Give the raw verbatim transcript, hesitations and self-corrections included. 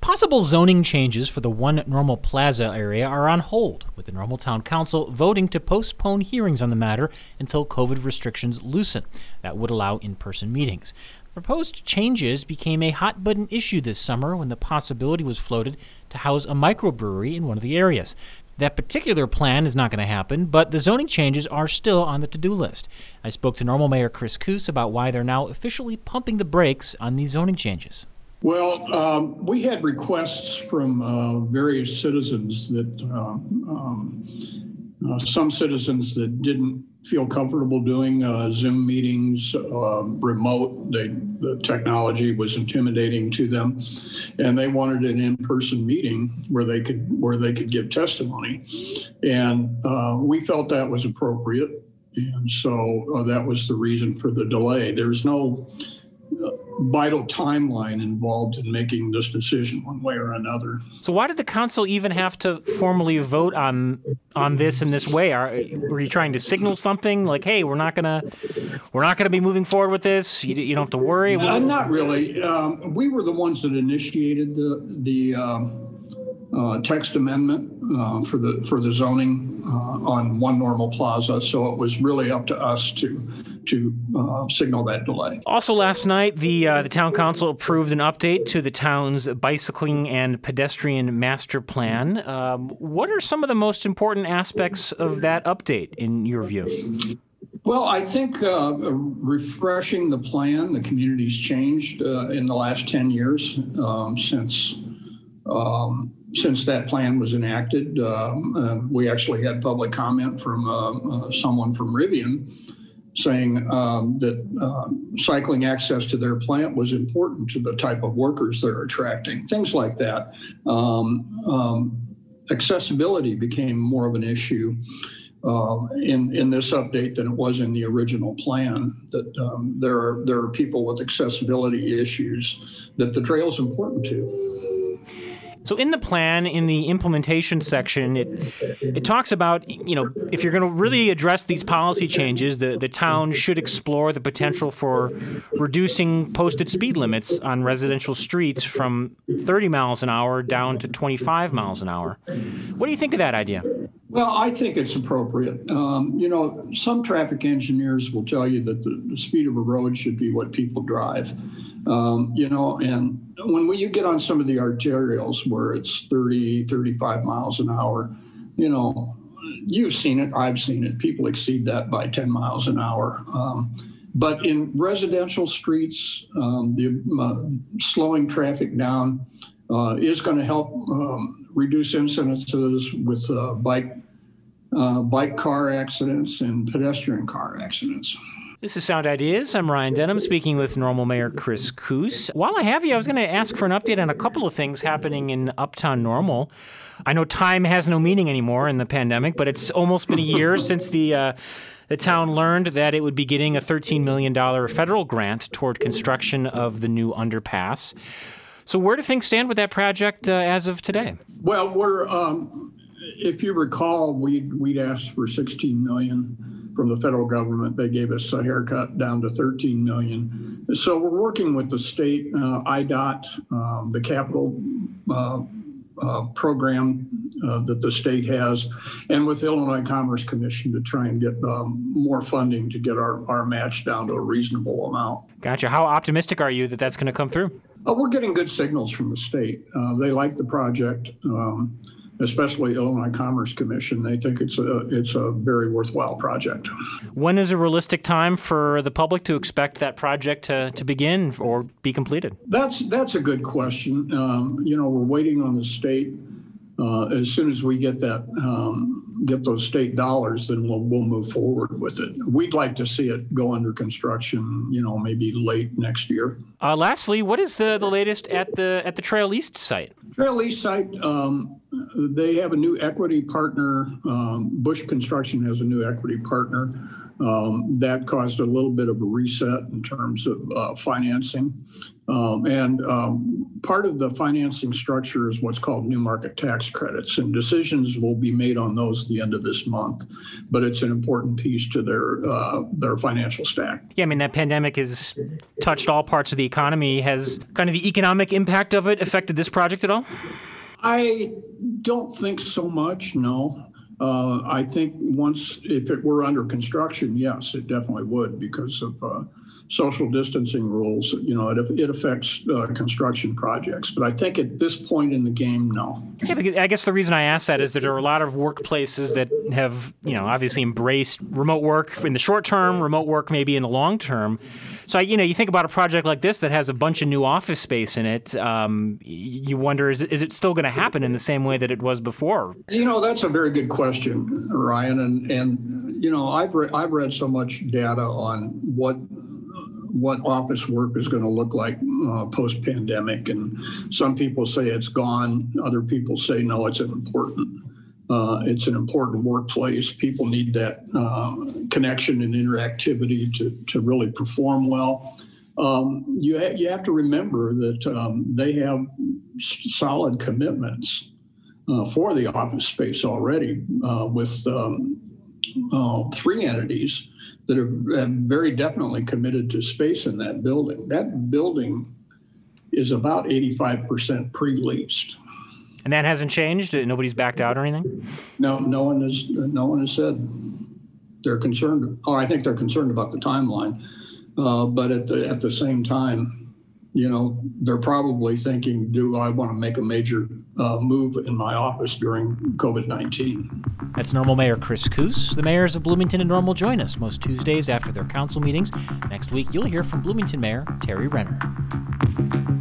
Possible zoning changes for the One Normal Plaza area are on hold, with the Normal Town Council voting to postpone hearings on the matter until COVID restrictions loosen. That would allow in-person meetings. Proposed changes became a hot-button issue this summer when the possibility was floated to house a microbrewery in one of the areas. That particular plan is not going to happen, but the zoning changes are still on the to-do list. I spoke to Normal Mayor Chris Koos about why they're now officially pumping the brakes on these zoning changes. Well, um, we had requests from uh, various citizens that um, um, uh, some citizens that didn't feel comfortable doing uh, Zoom meetings uh, remote. They, the technology was intimidating to them, and they wanted an in-person meeting where they could where they could give testimony. And uh, we felt that was appropriate, and so uh, that was the reason for the delay. There's no vital timeline involved in making this decision one way or another. So why did the council even have to formally vote on on this in this way? Are were you trying to signal something like, hey, we're not gonna we're not gonna be moving forward with this? You, you don't have to worry. Uh, not really. Um, we were the ones that initiated the the um, uh, text amendment uh, for the for the zoning uh, on One Normal Plaza. So it was really up to us to. to uh, signal that delay. Also last night, the uh, the town council approved an update to the town's bicycling and pedestrian master plan. Um, what are some of the most important aspects of that update, in your view? Well, I think uh, refreshing the plan, the community's changed uh, in the last ten years um, since um, since that plan was enacted. Um, uh, we actually had public comment from uh, uh, someone from Rivian saying um, that uh, cycling access to their plant was important to the type of workers they're attracting, things like that. Um, um, accessibility became more of an issue uh, in, in this update than it was in the original plan, that um, there are, there are people with accessibility issues that the trail is important to. So in the plan, in the implementation section, it it talks about, you know, if you're going to really address these policy changes, the, the town should explore the potential for reducing posted speed limits on residential streets from thirty miles an hour down to twenty-five miles an hour. What do you think of that idea? Well, I think it's appropriate. Um, you know, some traffic engineers will tell you that the, the speed of a road should be what people drive. Um, you know, and when we, you get on some of the arterials where it's thirty, thirty-five miles an hour, you know, you've seen it, I've seen it. People exceed that by ten miles an hour. Um, but in residential streets, um, the uh, slowing traffic down uh, is going to help um, reduce incidences with uh, bike, uh, bike car accidents and pedestrian car accidents. This is Sound Ideas. I'm Ryan Denham, speaking with Normal Mayor Chris Koos. While I have you, I was going to ask for an update on a couple of things happening in Uptown Normal. I know time has no meaning anymore in the pandemic, but it's almost been a year since the uh, the town learned that it would be getting a thirteen million dollars federal grant toward construction of the new underpass. So where do things stand with that project uh, as of today? Well, we're um, if you recall, we'd we'd asked for sixteen million dollars from the federal government. They gave us a haircut down to thirteen million dollars. So we're working with the state, uh, I D O T, um, the capital uh, uh, program uh, that the state has, and with Illinois Commerce Commission to try and get um, more funding to get our, our match down to a reasonable amount. Gotcha. How optimistic are you that that's going to come through? Uh, we're getting good signals from the state. Uh, they like the project. Um, especially Illinois Commerce Commission. They think it's a it's a very worthwhile project. When is a realistic time for the public to expect that project to, to begin or be completed? That's that's a good question. Um, you know, we're waiting on the state. Uh, as soon as we get that um, get those state dollars, then we'll we'll move forward with it. We'd like to see it go under construction, you know, maybe late next year. Uh, lastly, what is the, the latest at the at the Trail East site? Trail East site, um, they have a new equity partner. Um, Bush Construction has a new equity partner. Um, that caused a little bit of a reset in terms of uh, financing. Um, and um, part of the financing structure is what's called new market tax credits, and decisions will be made on those at the end of this month. But it's an important piece to their uh, their financial stack. Yeah, I mean, that pandemic has touched all parts of the economy. Has kind of the economic impact of it affected this project at all? I don't think so much, no. Uh, I think once, if it were under construction, yes, it definitely would because of uh, social distancing rules. You know, it, it affects uh, construction projects. But I think at this point in the game, no. Yeah, because I guess the reason I ask that is that there are a lot of workplaces that have, you know, obviously embraced remote work in the short term, remote work maybe in the long term. So, you know, you think about a project like this that has a bunch of new office space in it. Um, you wonder, is, is it still going to happen in the same way that it was before? You know, that's a very good question, Ryan. And, and you know, I've, re- I've read so much data on what what office work is going to look like uh, post-pandemic. And some people say it's gone. Other people say, no, it's important. Uh, it's an important workplace. People need that uh, connection and interactivity to, to really perform well. Um, you, ha- you have to remember that um, they have solid commitments uh, for the office space already uh, with um, uh, three entities that are have very definitely committed to space in that building. That building is about eighty-five percent pre-leased. And that hasn't changed? Nobody's backed out or anything? No, no one has. No one has said they're concerned. Oh, I think they're concerned about the timeline. Uh, but at the at the same time, you know, they're probably thinking, do I want to make a major uh, move in my office during COVID nineteen? That's Normal Mayor Chris Koos. The mayors of Bloomington and Normal join us most Tuesdays after their council meetings. Next week, you'll hear from Bloomington Mayor Terry Renner.